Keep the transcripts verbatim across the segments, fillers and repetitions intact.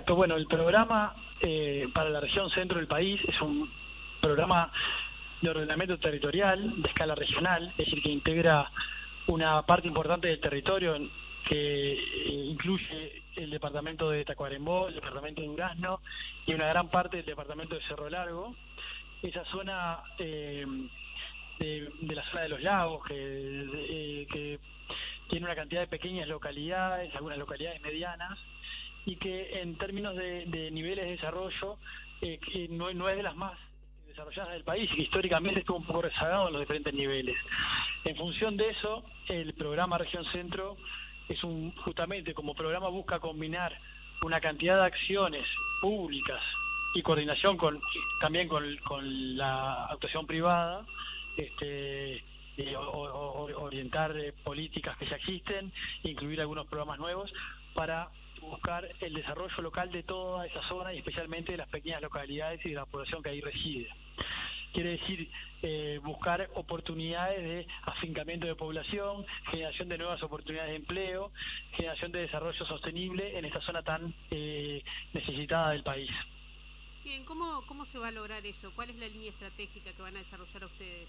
Perfecto. Bueno, el programa eh, para la región centro del país es un programa de ordenamiento territorial de escala regional, es decir, que integra una parte importante del territorio que eh, incluye el departamento de Tacuarembó, el departamento de Durazno y una gran parte del departamento de Cerro Largo. Esa zona eh, de, de la zona de los lagos, que, de, eh, que tiene una cantidad de pequeñas localidades, algunas localidades medianas, y que en términos de, de niveles de desarrollo eh, que no, no es de las más desarrolladas del país y que históricamente estuvo un poco rezagado en los diferentes niveles. En función de eso, el programa Región Centro es un, justamente como programa busca combinar una cantidad de acciones públicas y coordinación con también con, con la actuación privada, este, eh, o, o, orientar eh, políticas que ya existen, incluir algunos programas nuevos para buscar el desarrollo local de toda esa zona y especialmente de las pequeñas localidades y de la población que ahí reside. Quiere decir eh, buscar oportunidades de afincamiento de población, generación de nuevas oportunidades de empleo, generación de desarrollo sostenible en esta zona tan eh, necesitada del país. Bien, ¿cómo, ¿cómo se va a lograr eso? ¿Cuál es la línea estratégica que van a desarrollar ustedes?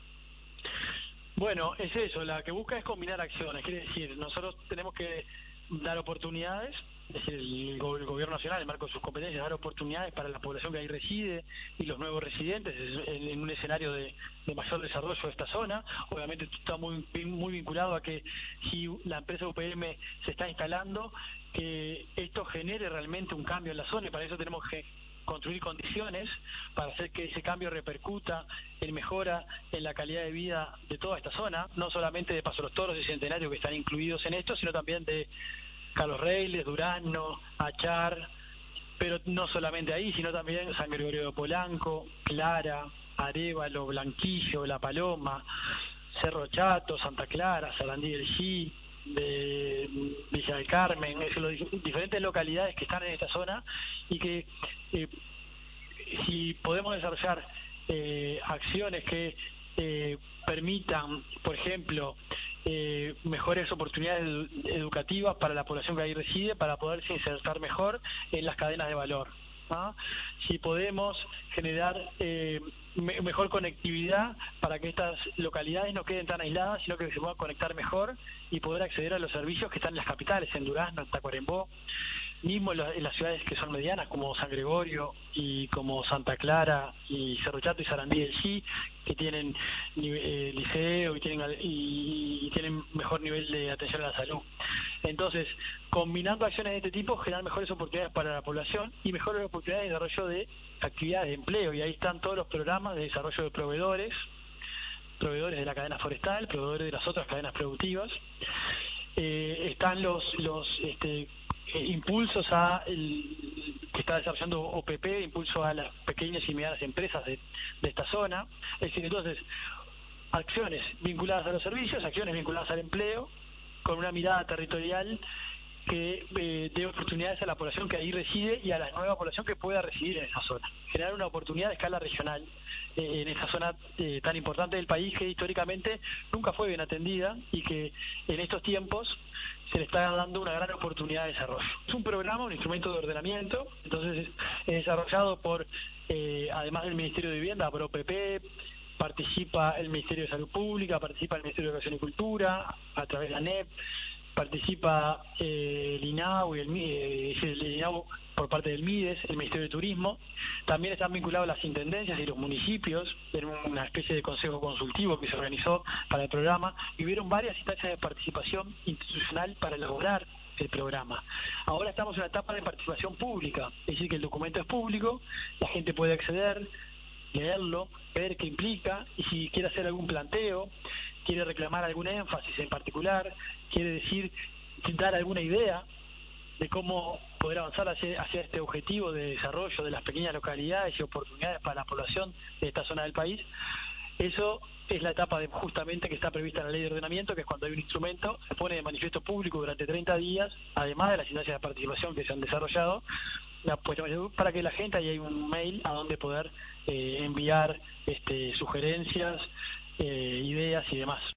Bueno, es eso, la que busca es combinar acciones, quiere decir, nosotros tenemos que dar oportunidades, es decir, el, go el gobierno nacional, en marco de sus competencias, dar oportunidades para la población que ahí reside y los nuevos residentes en, en un escenario de, de mayor desarrollo de esta zona. Obviamente está muy, muy vinculado a que si la empresa U P M se está instalando, que esto genere realmente un cambio en la zona y para eso tenemos que construir condiciones para hacer que ese cambio repercuta en mejora en la calidad de vida de toda esta zona, no solamente de Paso los Toros y Centenario que están incluidos en esto, sino también de Carlos Reyes, Durazno, Achar, pero no solamente ahí, sino también San Gregorio de Polanco, Clara, Arévalo, Blanquillo, La Paloma, Cerro Chato, Santa Clara, Sarandí del G, de Villa del Carmen, es decir, las diferentes localidades que están en esta zona y que eh, si podemos desarrollar eh, acciones que eh, permitan, por ejemplo, eh, mejores oportunidades edu educativas para la población que ahí reside, para poderse insertar mejor en las cadenas de valor, ¿no? Si podemos generar eh, me mejor conectividad para que estas localidades no queden tan aisladas, sino que se puedan conectar mejor y poder acceder a los servicios que están en las capitales, en Durazno, en Tacuarembó, mismo en, la, en las ciudades que son medianas como San Gregorio y como Santa Clara y Cerro Chato y Sarandí del G, que tienen eh, liceo y tienen, y, y tienen mejor nivel de atención a la salud. Entonces, combinando acciones de este tipo, generan mejores oportunidades para la población y mejores oportunidades de desarrollo de actividades de empleo, y ahí están todos los programas de desarrollo de proveedores, proveedores de la cadena forestal, proveedores de las otras cadenas productivas. Eh, están los los este, eh, impulsos a el, que está desarrollando O P P, impulso a las pequeñas y medianas empresas de, de esta zona. Es decir, entonces, acciones vinculadas a los servicios, acciones vinculadas al empleo, con una mirada territorial que eh, dé oportunidades a la población que ahí reside y a la nueva población que pueda residir en esa zona. Generar una oportunidad de escala regional eh, en esa zona eh, tan importante del país que históricamente nunca fue bien atendida y que en estos tiempos se le está dando una gran oportunidad de desarrollo. Es un programa, un instrumento de ordenamiento, entonces es, es desarrollado por, eh, además del Ministerio de Vivienda, por O P P, participa el Ministerio de Salud Pública, participa el Ministerio de Educación y Cultura, a través de la N E P, participa eh, el INAU y el, eh, el INAU por parte del MIDES, el Ministerio de Turismo. También están vinculados las intendencias y los municipios en una especie de consejo consultivo que se organizó para el programa y hubieron varias instancias de participación institucional para elaborar el programa. Ahora estamos en una etapa de participación pública, es decir, que el documento es público, la gente puede acceder, leerlo, ver qué implica y si quiere hacer algún planteo, quiere reclamar algún énfasis en particular, quiere decir, dar alguna idea de cómo poder avanzar hacia, hacia este objetivo de desarrollo de las pequeñas localidades y oportunidades para la población de esta zona del país. Eso es la etapa de, justamente que está prevista en la ley de ordenamiento, que es cuando hay un instrumento, se pone de manifiesto público durante treinta días, además de las instancias de participación que se han desarrollado, la puesta para que la gente, ahí hay un mail a donde poder eh, enviar este, sugerencias, eh, ideas y demás.